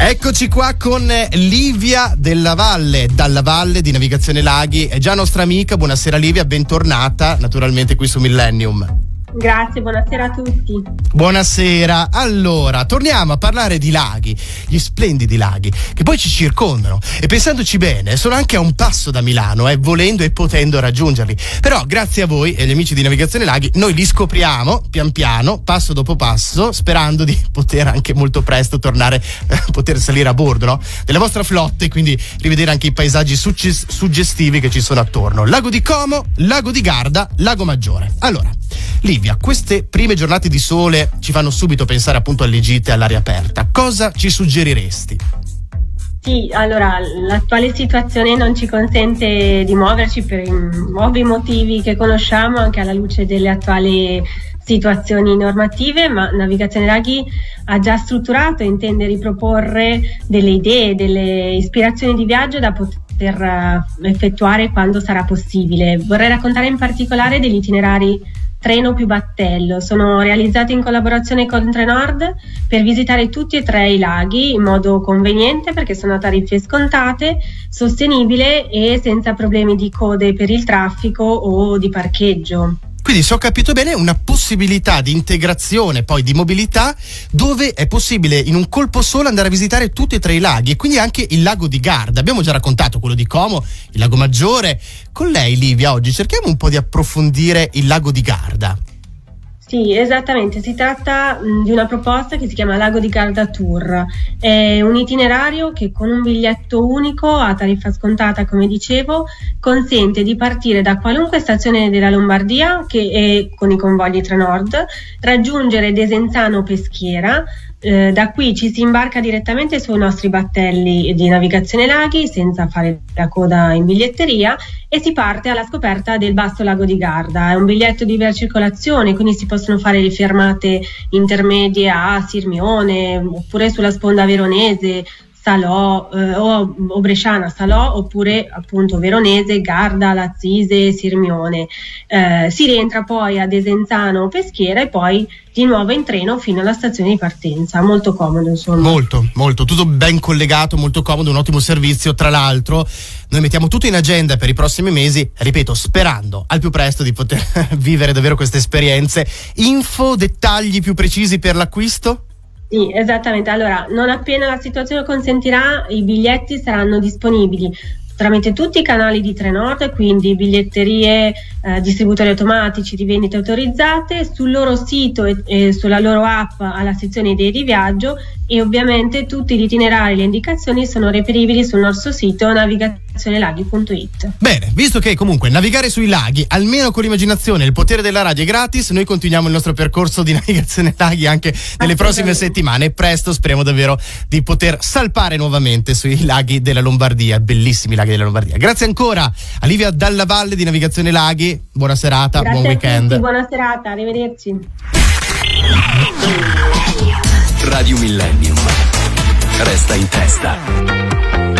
Eccoci qua con Livia della Valle, dalla Valle di Navigazione Laghi, è già nostra amica. Buonasera Livia, bentornata naturalmente qui su Millennium. Grazie, buonasera a tutti. Buonasera. Allora, torniamo a parlare di laghi, gli splendidi laghi che poi ci circondano e pensandoci bene sono anche a un passo da Milano, volendo e potendo raggiungerli. Però grazie a voi e agli amici di Navigazione Laghi noi li scopriamo pian piano, passo dopo passo, sperando di poter anche molto presto tornare poter salire a bordo, no? Della vostra flotta e quindi rivedere anche i paesaggi suggestivi che ci sono attorno. Lago di Como, Lago di Garda, Lago Maggiore. Allora, Livia, queste prime giornate di sole ci fanno subito pensare appunto alle gite all'aria aperta. Cosa ci suggeriresti? Sì, allora, l'attuale situazione non ci consente di muoverci per i ovvi motivi che conosciamo, anche alla luce delle attuali situazioni normative, ma Navigazione Laghi ha già strutturato e intende riproporre delle idee, delle ispirazioni di viaggio da poter effettuare quando sarà possibile. Vorrei raccontare in particolare degli itinerari treno più battello. Sono realizzati in collaborazione con Trenord per visitare tutti e tre i laghi in modo conveniente, perché sono a tariffe scontate, sostenibile e senza problemi di code per il traffico o di parcheggio. Quindi, se ho capito bene, una possibilità di integrazione poi di mobilità dove è possibile in un colpo solo andare a visitare tutti e tre i laghi e quindi anche il lago di Garda. Abbiamo già raccontato quello di Como, il Lago Maggiore. Con lei, Livia, oggi cerchiamo un po' di approfondire il lago di Garda. Sì, esattamente, si tratta di una proposta che si chiama Lago di Garda Tour. È un itinerario che con un biglietto unico a tariffa scontata, come dicevo, consente di partire da qualunque stazione della Lombardia che è con i convogli Trenord, raggiungere Desenzano Peschiera. Da qui ci si imbarca direttamente sui nostri battelli di Navigazione Laghi senza fare la coda in biglietteria e si parte alla scoperta del Basso Lago di Garda. È un biglietto di via circolazione, quindi si possono fare le fermate intermedie a Sirmione oppure sulla sponda veronese, Salò o bresciana Salò, oppure appunto veronese, Garda, Lazzise, Sirmione. Si rientra poi a Desenzano Peschiera e poi di nuovo in treno fino alla stazione di partenza. Molto comodo, insomma. Molto, tutto ben collegato, molto comodo, un ottimo servizio. Tra l'altro noi mettiamo tutto in agenda per i prossimi mesi, ripeto, sperando al più presto di poter vivere davvero queste esperienze. Info, dettagli più precisi per l'acquisto? Sì, esattamente. Allora, non appena la situazione consentirà, i biglietti saranno disponibili tramite tutti i canali di Trenord, quindi biglietterie, distributori automatici, rivendite autorizzate, sul loro sito e sulla loro app alla sezione idee di viaggio, e ovviamente tutti gli itinerari e le indicazioni sono reperibili sul nostro sito navigazionelaghi.it. Bene, visto che comunque navigare sui laghi, almeno con l'immaginazione e il potere della radio è gratis, noi continuiamo il nostro percorso di Navigazione Laghi anche nelle prossime settimane e presto speriamo davvero di poter salpare nuovamente sui laghi della Lombardia, bellissimi laghi della Lombardia. Grazie ancora a Livia dalla Valle di Navigazione Laghi, buona serata, grazie, buon weekend. Tutti, buona serata, arrivederci. Radio Millennium resta in testa.